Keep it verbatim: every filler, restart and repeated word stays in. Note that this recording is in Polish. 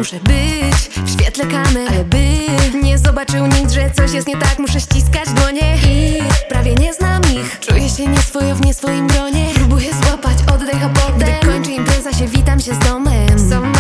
Muszę być w świetle kamer, ale by nie zobaczył nikt, że coś jest nie tak. Muszę ściskać dłonie i prawie nie znam ich. Czuję się nieswojo w nie swoim gronie. Próbuję złapać oddech, a potem gdy kończy impreza się witam się z domem. Są